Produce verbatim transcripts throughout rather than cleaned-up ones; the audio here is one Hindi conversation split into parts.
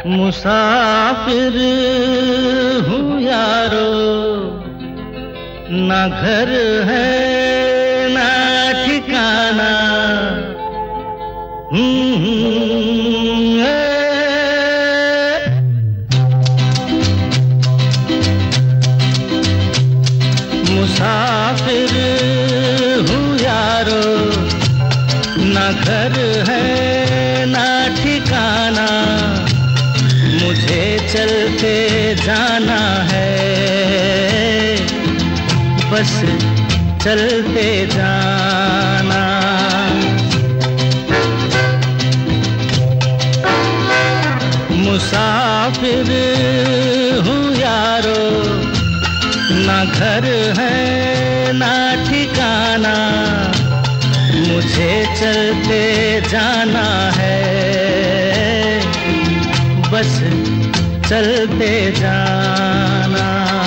मुसाफिर हूँ यारो, ना घर है ना ठिकाना। मुसाफिर हूँ यारो, ना घर है ना ठिकाना। मुझे चलते जाना है, बस चलते जाना। मुसाफिर हूँ यारो, ना घर है ना ठिकाना। मुझे चलते जाना है, बस चलते जाना।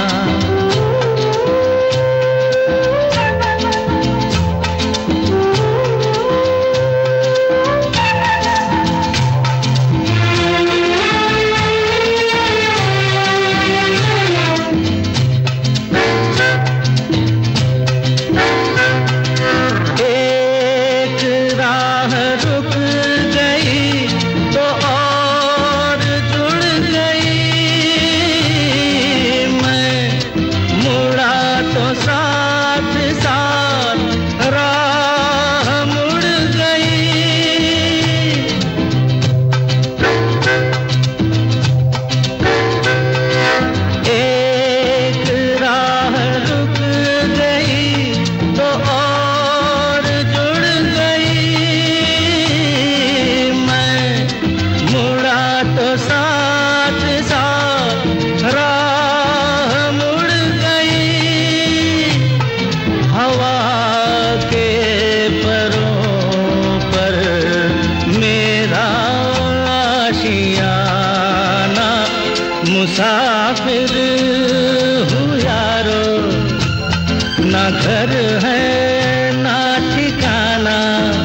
मुसाफिर हूँ यारो, ना घर है ना ठिकाना।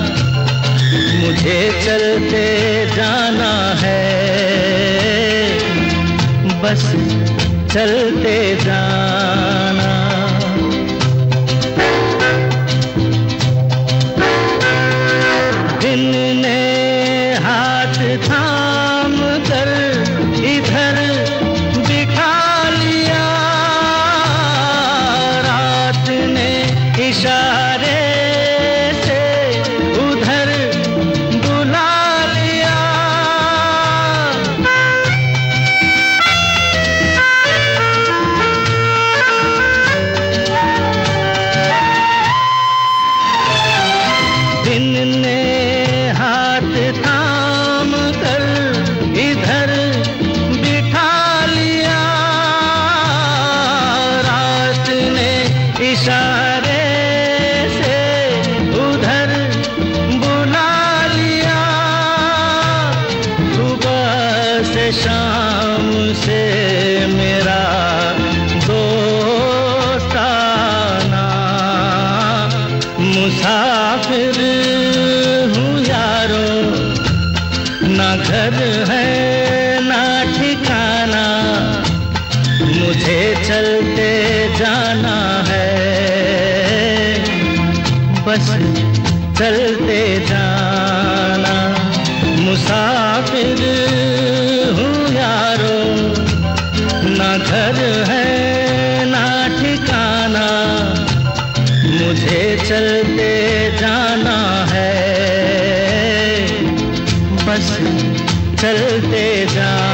मुझे चलते जाना है, बस चलते जाना। दिन ने हाथ थाम कर इधर इशारे से उधर बुला लिया। दिन ने हाथ थाम कर इधर बिठा लिया। रात ने इशारे शाम से मेरा दोस्ताना। मुसाफिर हूँ यारो, ना घर है ना ठिकाना। मुझे चलते जाना है, बस चलते जाना। मुसाफिर ना घर है ना ठिकाना। मुझे चलते जाना है, बस चलते जाना।